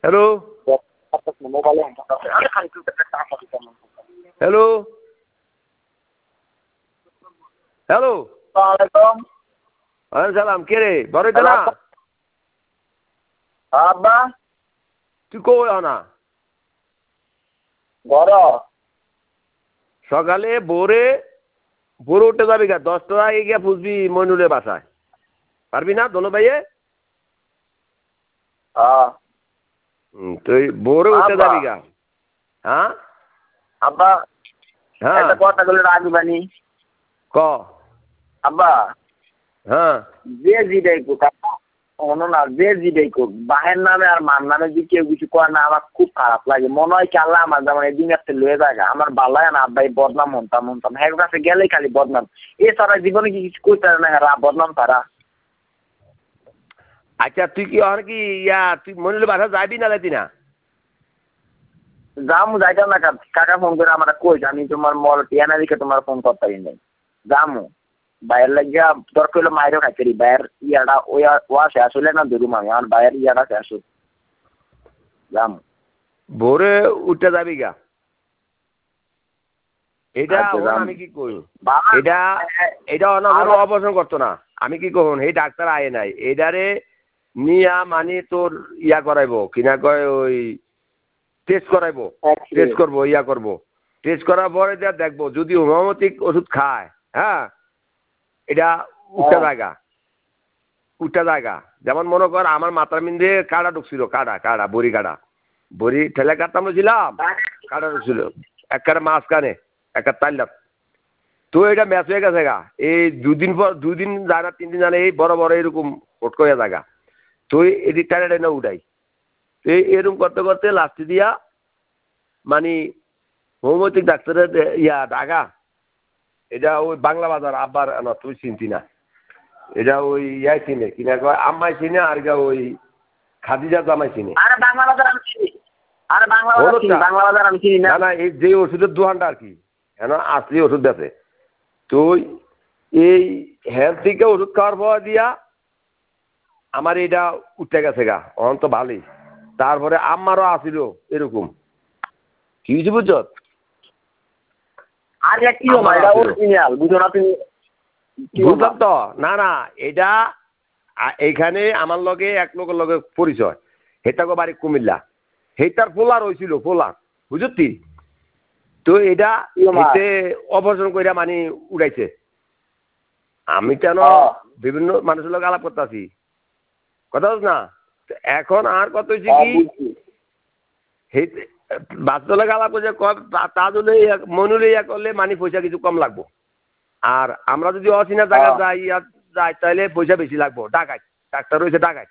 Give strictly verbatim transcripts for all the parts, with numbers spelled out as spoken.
hello hello hello সালাম কে রে বড় না আব্বা তুই কো না বড় সকালে ভোরে ভোরে উঠে যাবি গা দশটা আগে গিয়ে বুঝবি মইনুলের বাসায় পারবি না দোনো ভাইয়ে হ্যাঁ তুই ভোরে উঠে যাবি গা হ্যাঁ আব্বা হ্যাঁ একটা কথা বলে রাজি বানি ক আব্বা হ্যাঁ যে জিডাই কো অন্য না যে জিডাই কো বাহের নামে আর মার নামে যদি কেউ কিছু করে না আমার খুব খারাপ লাগে মনে হয় কি আল্লাহ আমার যেমন এই দিন একটা লয়ে যায় আমার ভালো লাগে না আব্বাই বদনাম হতাম হতাম হ্যাঁ কাছে গেলেই খালি বদনাম এছাড়া জীবনে কি কিছু করতে পারে না হ্যাঁ বদনাম তারা আচ্ছা তুই কি আর কি ইয়া তুই মইনুলের বাসা যাবি না যাইতি না যামু যাইতাম না কাকা ফোন করে আমার কই আমি তোমার মল টিয়ানা দিকে তোমার ফোন করতে পারি নাই যামু বাইরের লাগিয়া তোর কইলো মাইরও খাইতে বাইরের ইয়াটা ওয়া ওয়া শেষ হলে না ধরুম আমি আমার বাইরের ইয়াটা শেষ হল যামু ভোরে উঠে যাবি গা এটা আমি কি কই এটা এটা অনবর অপারেশন করতো না আমি কি কখন এই ডাক্তার আয়ে নাই এটারে নিয়া মানে তোর ইয়া করাইবো কিনা কয় ওই টেস্ট করাইবো টেস্ট করবো ইয়া করবো টেস্ট করার পরে যা দেখবো যদি হোমিওপ্যাথিক ওষুধ খায় হ্যাঁ এটা উঠা জায়গা উঠা জায়গা যেমন মনে কর আমার মাথার মিন্দে কাড়া ঢুকছিল কাড়া কাড়া বড়ি কাড়া বড়ি ঠেলে কাটতাম ছিলাম কাড়া ঢুকছিল একটা মাঝখানে একটা তাইলাম তো এটা ম্যাচ হয়ে গেছে গা এই দুদিন পর দুদিন যায় না তিন দিন জানে এই বড় বড় এরকম ফটক হয়ে জায়গা তো এটি টানে টানে উঠাই তো এরকম করতে করতে লাস্টে দিয়া মানে হোমিওপ্যাথিক ডাক্তারের ইয়া ঢাকা এটা ওই বাংলা বাজার আব্বার না তুই চিনতি না এটা ওই ইয়াই চিনে কিনা কয় আম্মাই চিনে আর গা ওই খাদিজা জামাই চিনে আরে বাংলা বাজার আমি চিনি আরে বাংলা বাজার চিনি বাংলা বাজার আমি চিনি না না এই যে ওষুধের দোকানটা আর কি হ্যাঁ আসলি ওষুধ দেখে তো এই হেলথ থেকে ওষুধ খাওয়ার পর দিয়া আমার এটা উঠে গেছে গা অন তো ভালোই তারপরে আম্মারও আসিল এরকম কি হয়েছে বুঝছ আরে কি হলো এটা অরিজিনাল বুঝো না তুমি বুঝলাম তো না না এটা এইখানে আমার লগে এক লোকের লগে পরিচয় হেটাকে বাড়ি কুমিল্লা হেটার পোলার হয়েছিল পোলার বুঝতি তো এটা এতে অপারেশন করে মানে উড়াইছে আমি কেন বিভিন্ন মানুষের লোক আলাপ করতে আছি কথা বলছ না এখন আর কত হয়েছে কি বাচ্চা লোক আলাপ করছে তাহলে মনুলে ইয়া করলে মানে পয়সা কিছু কম লাগবো আর আমরা যদি অচিনা জায়গা যাই যাই তাহলে পয়সা বেশি লাগবো ডাকাই ডাক্তার রয়েছে ডাকাই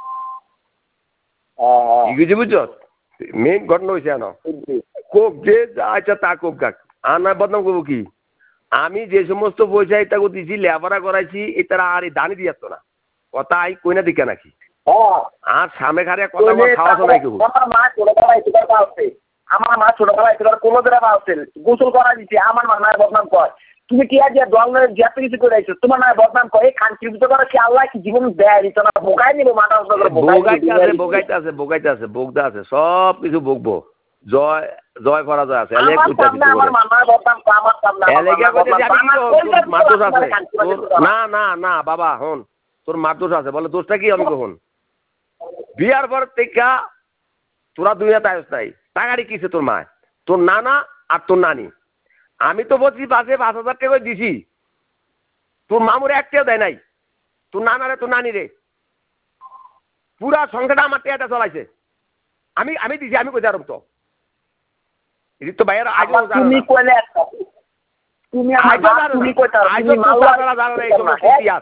কি কিছু বুঝছ মেইন ঘটনা হয়েছে কেন কোক যে আচ্ছা তা কোক গাক আর না বদনাম করবো কি আমি যে সমস্ত পয়সা এটাকে দিছি লেবারা করাইছি এটা আর দানি দিয়ে না কথা আই কই না দিকে নাকি আর সামনে খারে কথা খাওয়া শোনাই কেউ আমার মা ছোটবেলায় এবার পাচ্ছে আমার মা ছোটবেলায় এবার কোনো দিনে পাচ্ছে গোসল করা দিচ্ছে আমার মা মায়ের বদনাম কয় তুমি কি আজ দলের যত কিছু করে আইছো তোমার মায়ের বদনাম কয় খানকি তো করে কি আল্লাহ কি জীবন দেয় দিত না বোকাই নিব মাথা বোগাইতে আছে বোগাইতে আছে বোগাইতে আছে বোগদা আছে সব কিছু বকবো জয় জয় পরাজয় আছে এলে কইতা কিছু আমার মামার বদনাম আমার সামনে এলেগা কইতে যাবি কি মাদোস আছে না না না বাবা হন তোর মাদোস আছে বলে দোষটা কি আমি কখন বিয়ার পর থেকে তোরা দুনিয়াতে আয়স নাই টাকারি কিসে তোর মা তোর নানা আর তোর নানি আমি তো বলছি পাশে পাঁচ হাজার টাকা দিছি তোর মামুরে একটাও দেয় নাই তোর নানারে তোর নানি রে পুরা সংখ্যাটা আমার টেয়াটা চলাইছে আমি আমি দিছি আমি কোথায় আরব তো এদিক তো বাইরে আজ তুমি কইলে তুমি আমার তুমি কইতা তুমি মাওলা জানা নাই তোমার ইতিহাস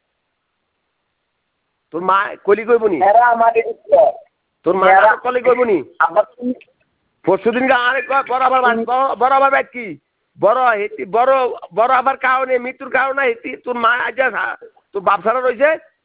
তোর মা কলি কইবনি এরা আমাকে তোর মা কলি কইবনি পরশু দিন আরে বড় আবার বড় আবার ব্যাট কি বড় হেতি বড় বড় আবার কারণে মৃত্যুর কারণে হেতি তোর মা আজ তোর বাপ ছাড়া রয়েছে